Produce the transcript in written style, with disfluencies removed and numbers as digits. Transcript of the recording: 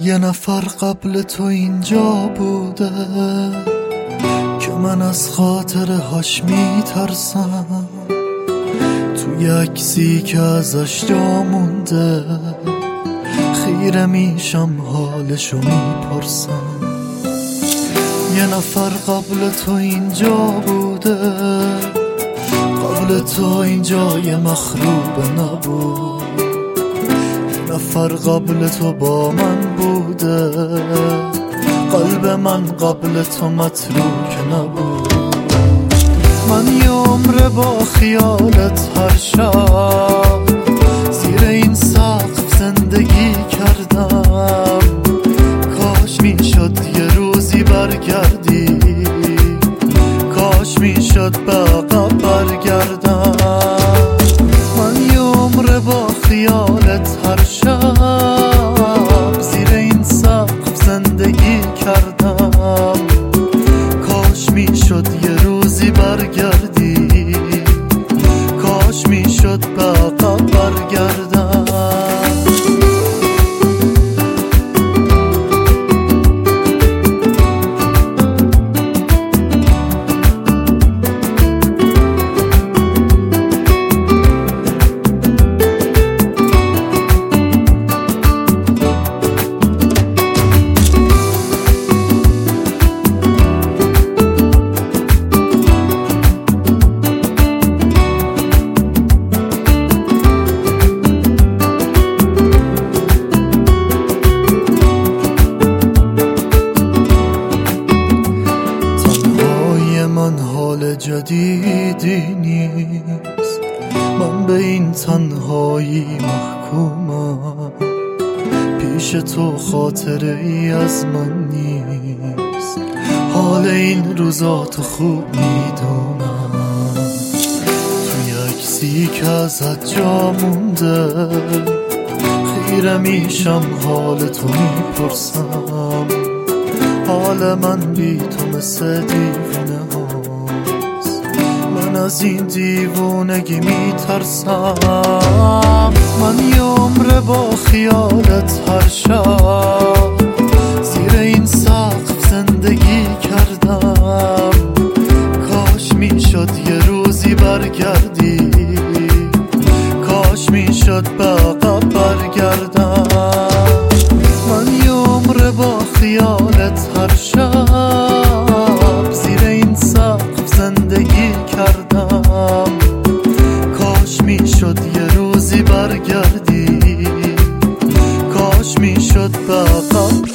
یه نفر قبل تو اینجا بوده که من از خاطرهاش میترسم، توی عکسی که ازش جا مونده خیره میشم حالشو میپرسم. یه نفر قبل تو اینجا بوده، قبل تو اینجا یه مخروبه نبود. یه نفر قبل تو با من بوده، قلب من قبل تو متروک نبود. من یه عمر با خیالت هر شب زیر این سقف زندگی کردم، کاش میشد یه روزی برگردی، کاش میشد به عقب برگردم. من یه عمر با خیالت هر شب زیر این سقف زندگی کردم، کاش میشد یه روزی برگردی، کاش میشد به عقب برگردم. حال جدیدی نیست، من به این تنهایی محکومم، پیش تو خاطره ای از من نیست، حال این روزا تو خوب میدونم. توی عکسی که ازت جا مونده خیره میشم حال تو میپرسم، حال من بی تو مثل دیوونه هاست، من از این دیوونگی میترسم. من یه عمر با خیالت هر شب زیر این سقف زندگی کردم، کاش میشد یه روزی برگردی، کاش میشد به عقب برگردم. من یه عمر با خیالت هر شب زیر این سقف زندگی کردم، کاش میشد یه روزی برگردی، کاش میشد به عقب